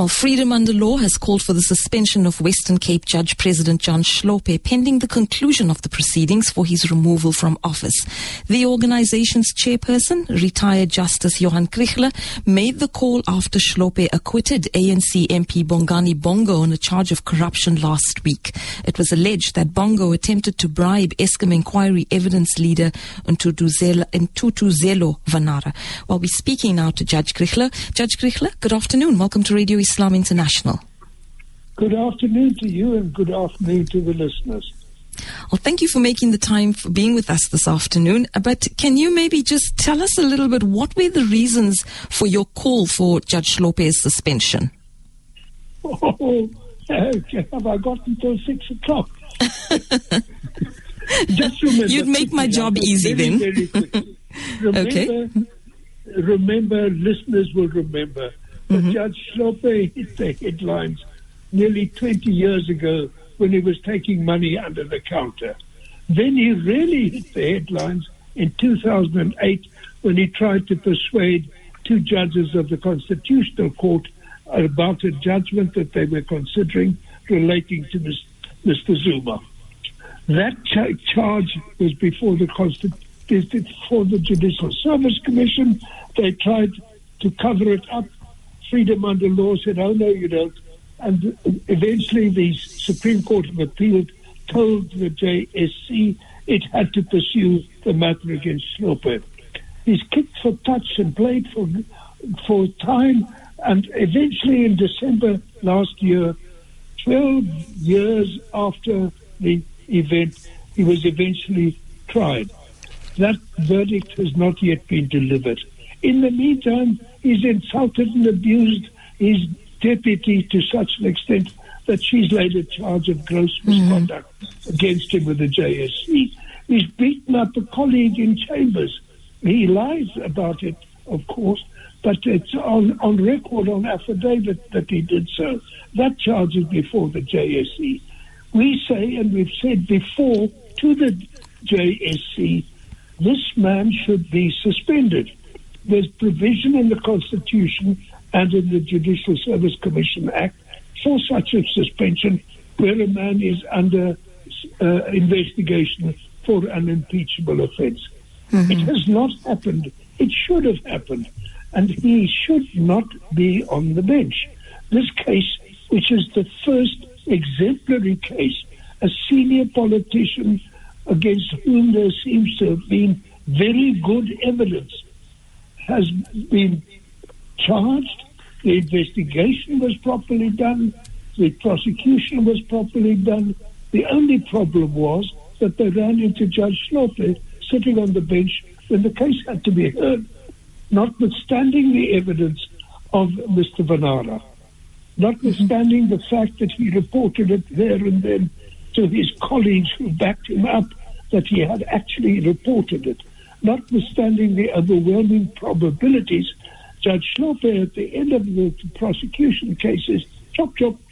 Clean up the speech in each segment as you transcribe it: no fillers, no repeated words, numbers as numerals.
Well, Freedom Under Law has called for the suspension of Western Cape Judge President John Schlope pending the conclusion of the proceedings for his removal from office. The organization's chairperson, retired Justice Johan Kriegler, made the call after Schlope acquitted ANC MP Bongani Bongo on a charge of corruption last week. It was alleged that Bongo attempted to bribe Eskom Inquiry Evidence Leader Ntutuzelo Vanara. Well, we're speaking now to Judge Kriegler. Judge Kriegler, good afternoon. Welcome to Radio Islam International. Good afternoon to you and good afternoon to the listeners. Well, thank you for making the time for being with us this afternoon. But can you maybe just tell us a little bit, what were the reasons for your call for Judge Schlope's suspension? Oh, have I got until 6 o'clock? Just remember, you'd make my job easy then. Very quickly. Remember, listeners will remember that Judge Schlope hit the headlines nearly 20 years ago when he was taking money under the counter. Then he really hit the headlines in 2008 when he tried to persuade two judges of the Constitutional Court about a judgment that they were considering relating to Mr. Zuma. That charge was before the Judicial Service Commission. They tried to cover it up. Freedom Under Law said, oh, no, you don't. And eventually the Supreme Court of Appeal told the JSC it had to pursue the matter against Schlope. He's kicked for touch and played for time, and eventually in December last year, 12 years after the event, he was eventually tried. That verdict has not yet been delivered. In the meantime, he's insulted and abused his deputy to such an extent that she's laid a charge of gross misconduct against him with the JSC. He's beaten up a colleague in Chambers. He lies about it, of course, but it's on record, on affidavit, that he did so. That charge is before the JSC. We say, and we've said before to the JSC, this man should be suspended. There's provision in the Constitution and in the Judicial Service Commission Act for such a suspension where a man is under investigation for an impeachable offence. It has not happened. It should have happened. And he should not be on the bench. This case, which is the first exemplary case, a senior politician against whom there seems to have been very good evidence, has been charged. The investigation was properly done. The prosecution was properly done. The only problem was that they ran into Judge Schlope sitting on the bench when the case had to be heard, notwithstanding the evidence of Mr. Vanara, notwithstanding the fact that he reported it there and then to his colleagues who backed him up that he had actually reported it, notwithstanding the overwhelming probabilities. Judge Schlope, at the end of the prosecution cases, chop,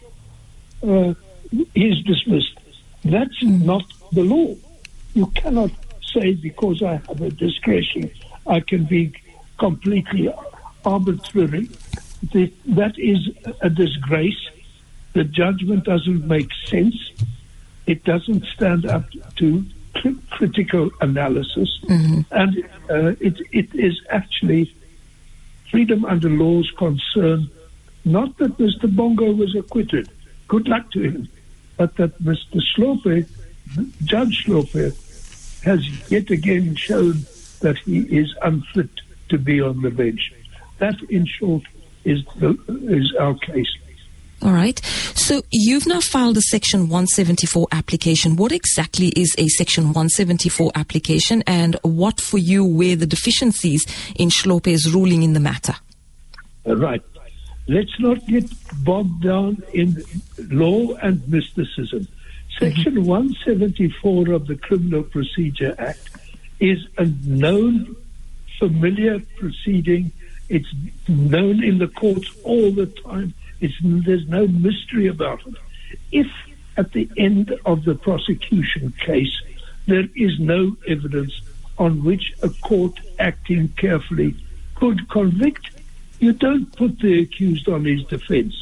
is dismissed. That's not the law. You cannot say because I have a discretion, I can be completely arbitrary. That is a disgrace. The judgment doesn't make sense. It doesn't stand up to critical analysis. And it is actually Freedom Under Law's concern, not that Mr. Bongo was acquitted, good luck to him, but that Mr. Schlope, Judge Schlope, has yet again shown that he is unfit to be on the bench. That, in short, is our case. All right. So you've now filed a Section 174 application. What exactly is a Section 174 application, and what for you were the deficiencies in Schlope's ruling in the matter? Right. Let's not get bogged down in law and mysticism. Section 174 of the Criminal Procedure Act is a known, familiar proceeding. It's known in the courts all the time. There's no mystery about it. If at the end of the prosecution case there is no evidence on which a court acting carefully could convict, you don't put the accused on his defense.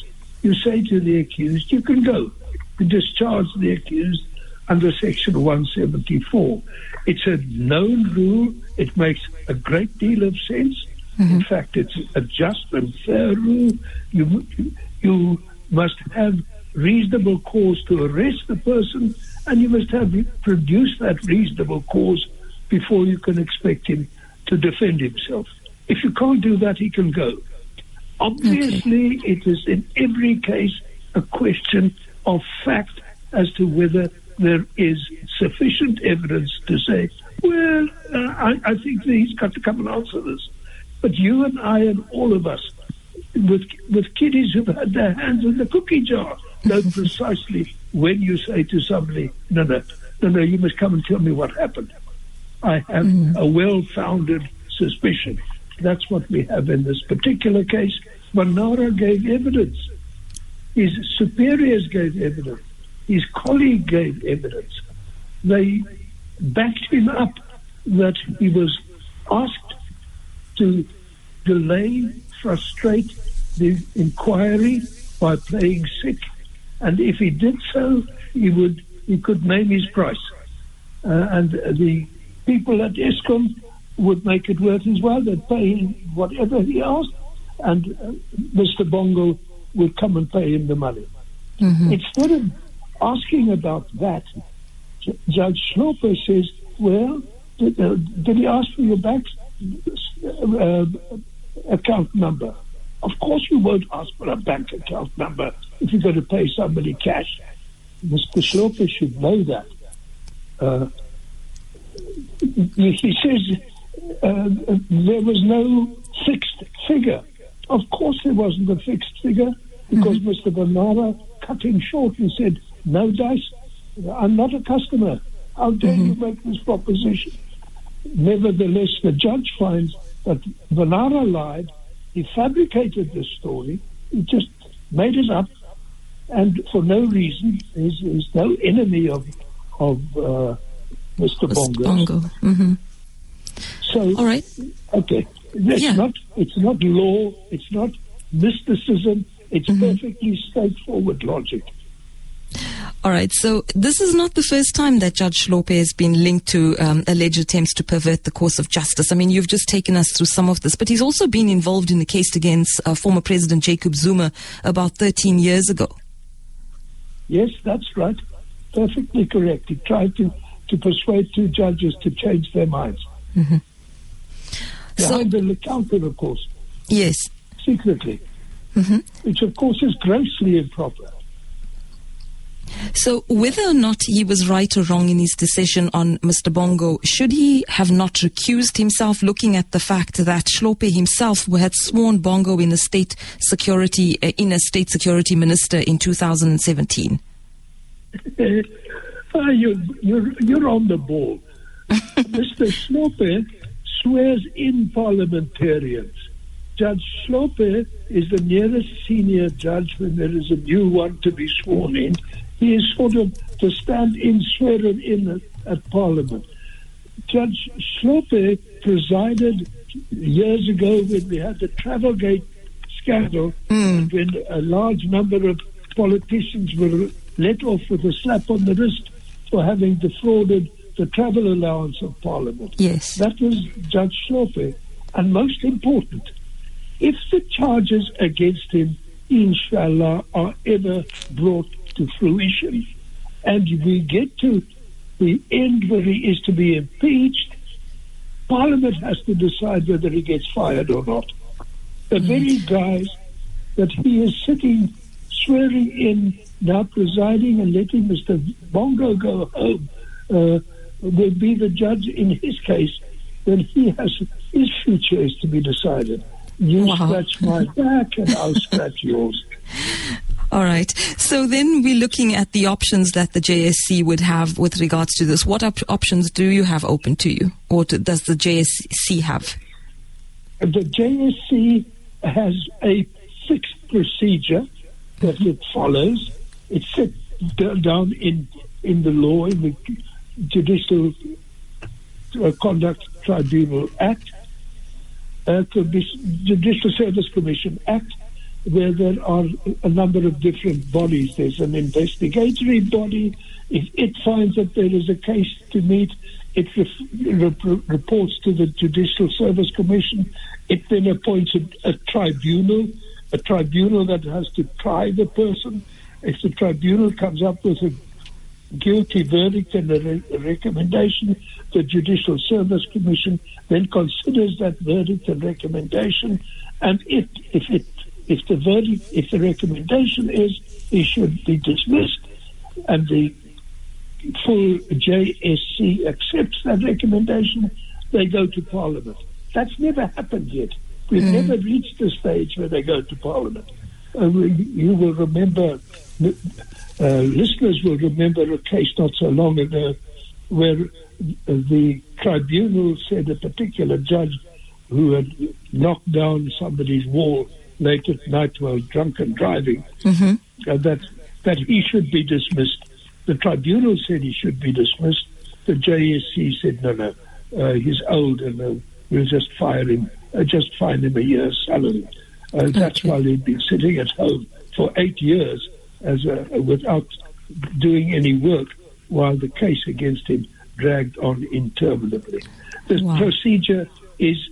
you say to the accused, you can go. You discharge the accused under Section 174. It's a known rule. It makes a great deal of sense. In fact, it's a just and fair rule. You must have reasonable cause to arrest the person, and you must have produced that reasonable cause before you can expect him to defend himself. If you can't do that, he can go. Obviously, it is in every case a question of fact as to whether there is sufficient evidence to say, well, I think that he's got to come and answer this. But you and I and all of us, with kiddies who've had their hands in the cookie jar, know precisely when you say to somebody, no, you must come and tell me what happened. I have a well-founded suspicion. That's what we have in this particular case. Vanara gave evidence. His superiors gave evidence. His colleague gave evidence. They backed him up that he was asked to delay, frustrate the inquiry by playing sick, and if he did so, he could name his price, and the people at Eskom would make it worth his while. They'd pay him whatever he asked, and Mr. Bongo would come and pay him the money. Instead of asking about that, Judge Schlopper says, well, did he ask for your bank account number? Of course you won't ask for a bank account number if you're going to pay somebody cash. Mr. Schlopper should know that. He says there was no fixed figure. Of course there wasn't a fixed figure, because Mr. Vanara cut him short and said, no dice, I'm not a customer. How dare you make this proposition? Nevertheless, the judge finds that Vanara lied. He fabricated this story. He just made it up, and for no reason. He's no enemy of Mr. Bongo. So, all right. Okay. It's not law. It's not mysticism. It's perfectly straightforward logic. All right, so this is not the first time that Judge Schlopper has been linked to alleged attempts to pervert the course of justice. I mean, you've just taken us through some of this, but he's also been involved in a case against former President Jacob Zuma about 13 years ago. Yes, that's right. Perfectly correct. He tried to persuade two judges to change their minds. Behind the counter, of course. Yes. Secretly. Which, of course, is grossly improper. So whether or not he was right or wrong in his decision on Mr. Bongo, should he have not recused himself, looking at the fact that Schlopper himself had sworn Bongo in a state security minister in 2017? You're on the ball. Mr. Schlopper swears in parliamentarians. Judge Schlopper is the nearest senior judge when there is a new one to be sworn in. He is sort of to stand in, swearing in at Parliament. Judge Schlopper presided years ago when we had the Travelgate scandal, and when a large number of politicians were let off with a slap on the wrist for having defrauded the travel allowance of Parliament. Yes. That was Judge Schlopper. And most important, if the charges against him, inshallah, are ever brought to fruition, and we get to the end where he is to be impeached, Parliament has to decide whether he gets fired or not. The very guys that he is sitting, swearing in, now presiding and letting Mr. Bongo go home, will be the judge in his case, then his future is to be decided. You scratch my back and I'll scratch yours. All right. So then we're looking at the options that the JSC would have with regards to this. What options do you have open to you, or does the JSC have? The JSC has a fixed procedure that it follows. It's set down in the law, in the Judicial Conduct Tribunal Act, Judicial Service Commission Act, where there are a number of different bodies. There's an investigatory body. If it finds that there is a case to meet, it reports to the Judicial Service Commission. It then appoints a tribunal that has to try the person. If the tribunal comes up with a guilty verdict and a recommendation, the Judicial Service Commission then considers that verdict and recommendation. And if the recommendation is he should be dismissed, and the full JSC accepts that recommendation, they go to Parliament. That's never happened yet. We've never reached the stage where they go to Parliament. You will remember, listeners will remember a case not so long ago where the tribunal said a particular judge who had knocked down somebody's wall late at night while drunk and driving, that he should be dismissed. The tribunal said he should be dismissed. The JSC said, no, he's old and we'll just fine him a year's salary. That's why he'd been sitting at home for 8 years without doing any work, while the case against him dragged on interminably. The procedure is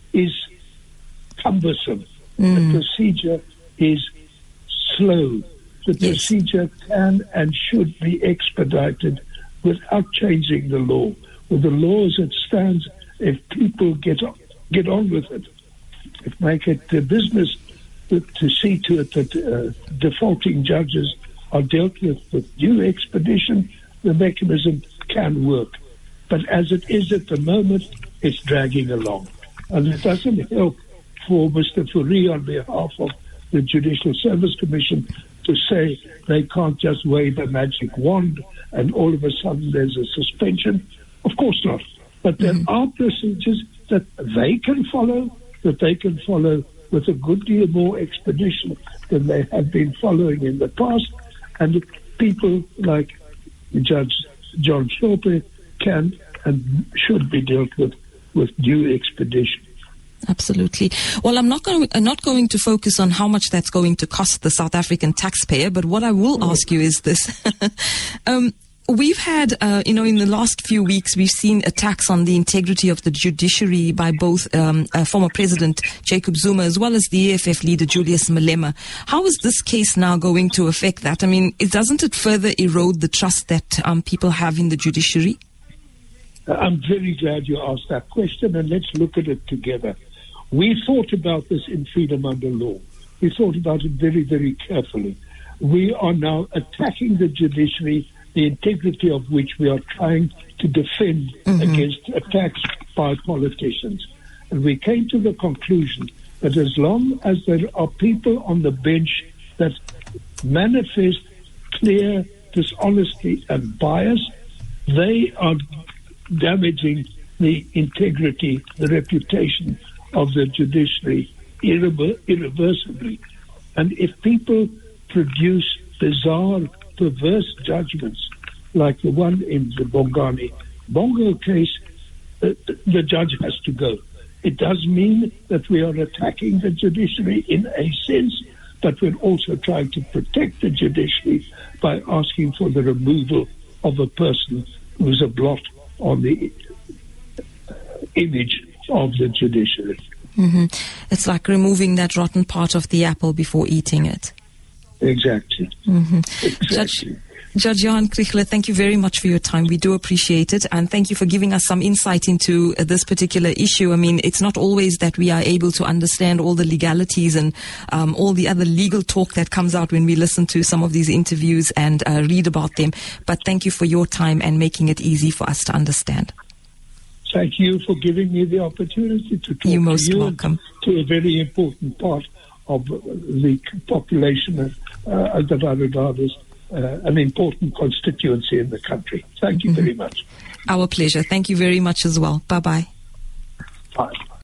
cumbersome. The procedure is slow. The procedure can and should be expedited without changing the law. With the law as it stands, if people get on with it, make it a business to see to it that defaulting judges are dealt with due expedition, the mechanism can work. But as it is at the moment, it's dragging along. And it doesn't help for Mr. Fourie on behalf of the Judicial Service Commission to say they can't just wave a magic wand and all of a sudden there's a suspension. Of course not. But there are procedures that they can follow with a good deal more expedition than they have been following in the past. And people like Judge John Hlophe can and should be dealt with due expedition. Absolutely. Well, I'm not going to focus on how much that's going to cost the South African taxpayer, but what I will ask you is this. We've had, in the last few weeks, we've seen attacks on the integrity of the judiciary by both former President Jacob Zuma as well as the EFF leader Julius Malema. How is this case now going to affect that? I mean, doesn't it further erode the trust that people have in the judiciary? I'm very glad you asked that question, and let's look at it together. We thought about this in Freedom Under Law. We thought about it very, very carefully. We are now attacking the judiciary, the integrity of which we are trying to defend against attacks by politicians. And we came to the conclusion that as long as there are people on the bench that manifest clear dishonesty and bias, they are damaging the integrity, the reputation of the judiciary irreversibly. And if people produce bizarre, perverse judgments like the one in the Bongani Bongo case, the judge has to go. It does mean that we are attacking the judiciary in a sense, but we're also trying to protect the judiciary by asking for the removal of a person who's a blot on the image of the judiciary. It's like removing that rotten part of the apple before eating it. Exactly. Exactly. Judge Johan Kriegler, thank you very much for your time. We do appreciate it. And thank you for giving us some insight into this particular issue. I mean, it's not always that we are able to understand all the legalities and all the other legal talk that comes out when we listen to some of these interviews and read about them. But thank you for your time and making it easy for us to understand. Thank you for giving me the opportunity to talk You're most welcome. To a very important part of the population that I regard as an important constituency in the country. Thank you very much. Our pleasure. Thank you very much as well. Bye-bye. Bye.